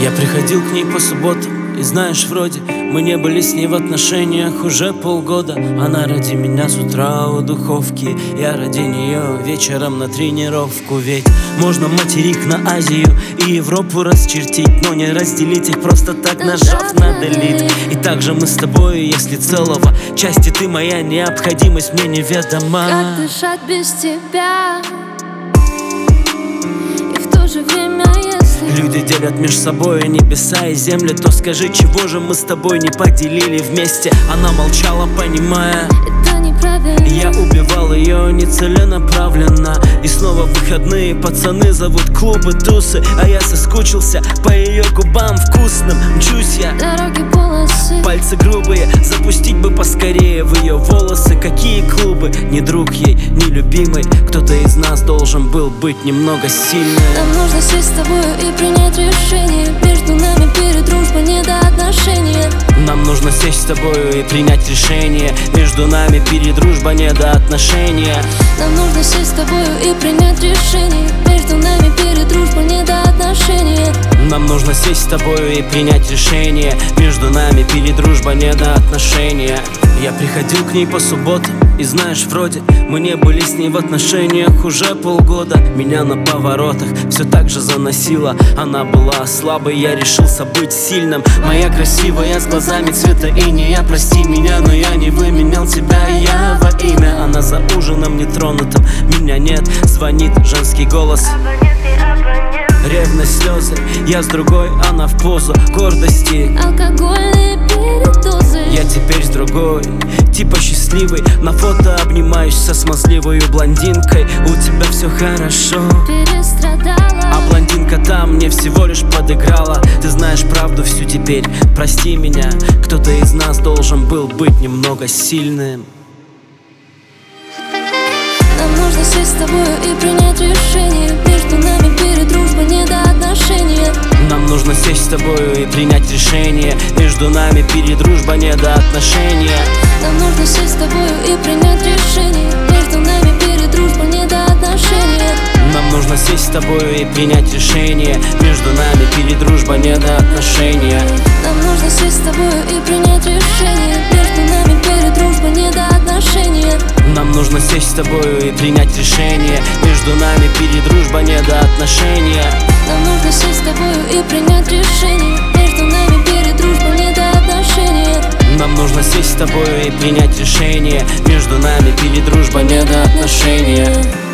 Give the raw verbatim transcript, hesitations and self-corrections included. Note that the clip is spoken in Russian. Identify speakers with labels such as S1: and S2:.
S1: Я приходил к ней по субботам, и знаешь, вроде мы не были с ней в отношениях уже полгода. Она ради меня с утра у духовки, я ради нее вечером на тренировку. Ведь можно материк на Азию и Европу расчертить, но не разделить их просто так, нажав на delete. И также мы с тобой, если целого части ты моя необходимость, мне неведома.
S2: Как дышать без тебя? И в то же время, если
S1: люди делят между собой небеса и земли, то скажи, чего же мы с тобой не поделили вместе? Она молчала, понимая,
S2: это неправильно.
S1: Я убивал ее нецеленаправленно. И снова выходные, пацаны зовут клубы, тусы, а я соскучился по ее губам вкусным. Мчусь я,
S2: Дороги, полосы,
S1: пальцы грубые, запустить бы поскорее в ее волосы. Какие клубы, ни друг ей, ни любимый. Кто-то из нас должен был быть немного сильным.
S2: нам нужно сесть с тобой и принять решение. Между нами передружба, не до отношения.
S1: Нам нужно сесть с тобою и принять решение. Между нами передружба, не до отношения.
S2: Нам нужно сесть с тобой и принять решение. Между нами передружба, не до отношения.
S1: Нам нужно сесть с тобою и принять решение. Между нами передружба, не до отношения. Я приходил к ней по субботам, и знаешь, вроде мы не были с ней в отношениях уже полгода. Меня на поворотах все так же заносило. Она была слабой, я решился быть сильным. Моя красивая с глазами цвета инея, прости меня, но я не выменял тебя, я во имя. Она за ужином нетронутым, меня нет, звонит женский голос. Ревность, слезы, я с другой, она в позу гордости.
S2: Алкогольные передозы.
S1: Я теперь с другой, типа счастливый. На фото обнимаюсь со смазливой блондинкой. У тебя все хорошо,
S2: Перестрадала.
S1: а блондинка там мне всего лишь подыграла. Ты знаешь правду всю теперь, прости меня. Кто-то из нас должен был быть немного сильным.
S2: Нам нужно сесть с тобой и принять решение. Между нами передружба, не до отношения.
S1: Нам нужно сесть с тобою и принять решение. Между нами передружба, не до отношения.
S2: Нам нужно сесть с тобой и принять решение. Между нами передружба, не до отношения.
S1: Нам нужно сесть с тобою и принять решение. Между нами передружба, не до отношения.
S2: Нам нужно сесть с тобой и принять решение. Между нами передружба, не до отношения.
S1: Нам нужно сесть с тобою и принять решение. Между нами передружба, не до отношения.
S2: Нам нужно сесть с тобой и принять решение. Между нами передружба, не до отношения.
S1: Нам нужно сесть с тобою и принять решение. Между нами передружба, не до отношения.